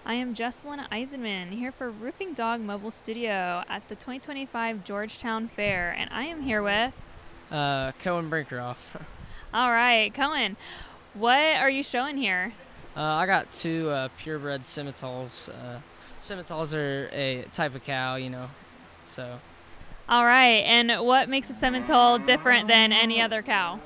I am Jesselyn Eisenman here for Roofing Dog Mobile Studio at the 2025 Georgetown Fair, and I am here with. Cohen Brinkeroff. All right, Cohen, what are you showing here? I got two purebred Simmentals. Simmentals are a type of cow, so. All right, and what makes a Simmental different than any other cow?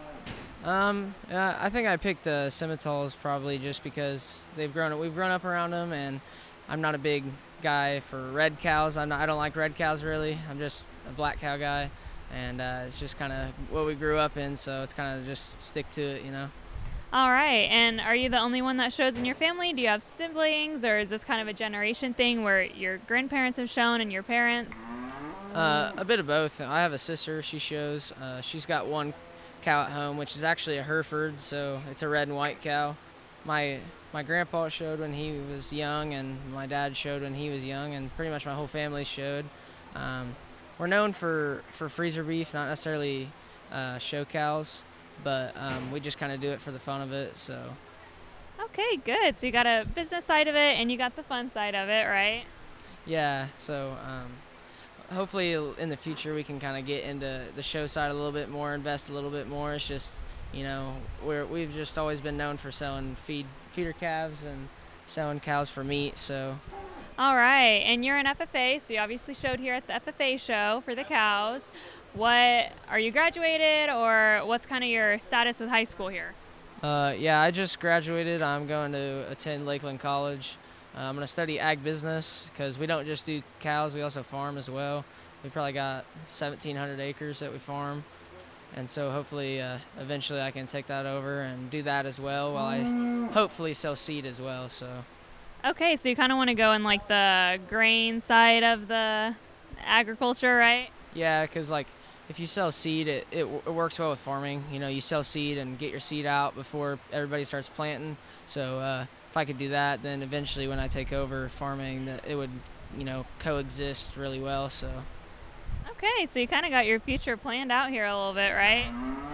I think I picked the Simmentals probably just because we've grown up around them, and I'm not a big guy for red cows. I don't like red cows really. I'm just a black cow guy, and it's just kind of what we grew up in, so it's kind of just stick to it. All right, and are you the only one that shows in your family? Do you have siblings, or is this kind of a generation thing where your grandparents have shown and your parents? A bit of both. I have a sister. She shows. She's got one cow at home, which is actually a Hereford, so it's a red and white cow. My grandpa showed when he was young, and my dad showed when he was young, and pretty much my whole family showed. We're known for freezer beef, not necessarily show cows, but we just kind of do it for the fun of it. So. Okay, good. So you got a business side of it, and you got the fun side of it, right? Yeah. So. Hopefully in the future we can kind of get into the show side a little bit more, invest a little bit more. It's just, we've just always been known for selling feeder calves and selling cows for meat. So. All right, and you're an FFA, so you obviously showed here at the FFA show for the cows. What are you graduated, or what's kind of your status with high school here? Yeah, I just graduated. I'm going to attend Lakeland College. I'm going to study ag business because we don't just do cows, we also farm as well. We probably got 1,700 acres that we farm. And so hopefully eventually I can take that over and do that as well while I hopefully sell seed as well. So. Okay, so you kind of want to go in like the grain side of the agriculture, right? Yeah, because like if you sell seed, it works well with farming. You sell seed and get your seed out before everybody starts planting. So if I could do that, then eventually when I take over farming, it would, coexist really well. So. Okay, so you kind of got your future planned out here a little bit, right?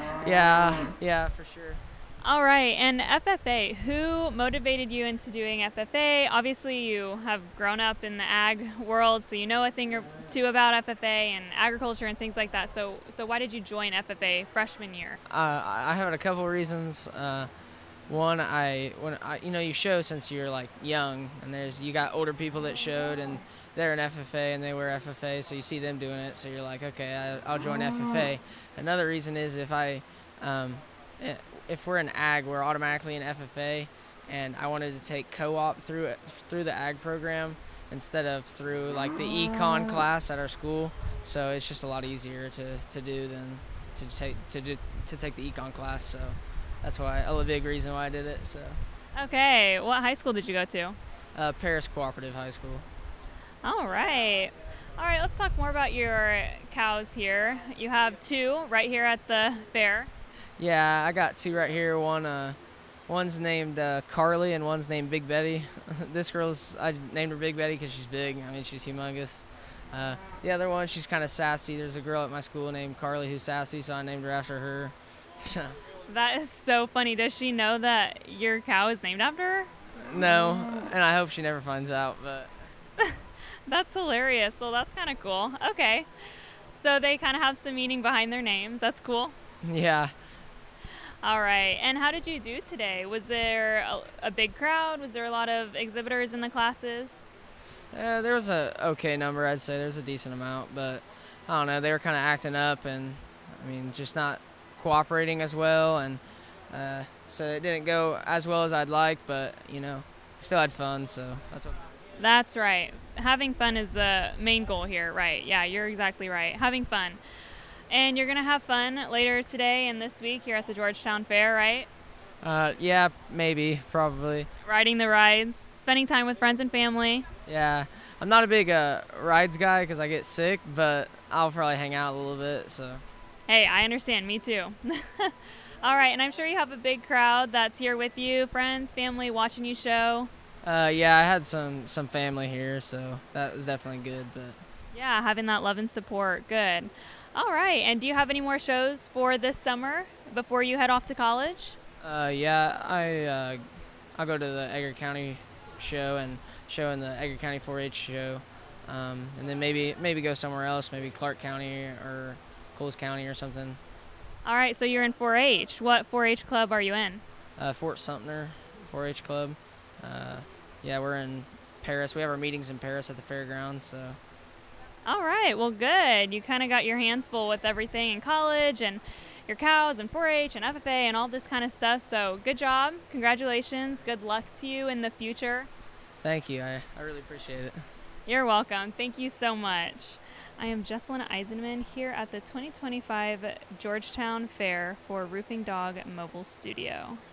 Yeah, for sure. All right, and FFA, who motivated you into doing FFA? Obviously, you have grown up in the ag world, so you know a thing or two about FFA and agriculture and things like that. So why did you join FFA freshman year? I have a couple of reasons. One, you show since you're like young, and you got older people that showed, and they're an FFA and they wear FFA, so you see them doing it, so you're like, okay, I'll join FFA. Another reason is if we're in ag, we're automatically in FFA, and I wanted to take co-op through the ag program instead of through like the econ class at our school. So it's just a lot easier to do than to take the econ class. So that's a big reason why I did it. So. Okay, what high school did you go to? Paris Cooperative High School. All right, let's talk more about your cows here. You have two right here at the fair. Yeah, I got two right here. One's named Carly and one's named Big Betty. I named her Big Betty because she's big. I mean, she's humongous. The other one, she's kind of sassy. There's a girl at my school named Carly who's sassy, so I named her after her. That is so funny. Does she know that your cow is named after her? No, and I hope she never finds out, but. That's hilarious. Well, that's kind of cool. Okay. So they kind of have some meaning behind their names. That's cool. Yeah. All right. And how did you do today? Was there a big crowd? Was there a lot of exhibitors in the classes? There was a okay number, I'd say. There's a decent amount, but I don't know. They were kind of acting up and, just not cooperating as well. And so it didn't go as well as I'd like, but, still had fun, so that's what. That's right. Having fun is the main goal here, right? Yeah, you're exactly right. Having fun. And you're going to have fun later today and this week here at the Georgetown Fair, right? Yeah, maybe, probably. Riding the rides, spending time with friends and family. Yeah, I'm not a big rides guy because I get sick, but I'll probably hang out a little bit, so. Hey, I understand. Me too. All right, and I'm sure you have a big crowd that's here with you, friends, family, watching you show. Yeah, I had some family here, so that was definitely good. But yeah, having that love and support, good. All right, and do you have any more shows for this summer before you head off to college? Yeah, I'll go to the Edgar County show and show in the Edgar County 4-H show, and then maybe go somewhere else, maybe Clark County or Coles County or something. All right, so you're in 4-H. What 4-H club are you in? Fort Sumter 4-H club. Yeah, we're in Paris. We have our meetings in Paris at the fairgrounds. So. All right, well, good. You kind of got your hands full with everything in college and your cows and 4-H and FFA and all this kind of stuff. So good job. Congratulations. Good luck to you in the future. Thank you. I really appreciate it. You're welcome. Thank you so much. I am Jesselyn Eisenman here at the 2025 Georgetown Fair for Roofing Dog Mobile Studio.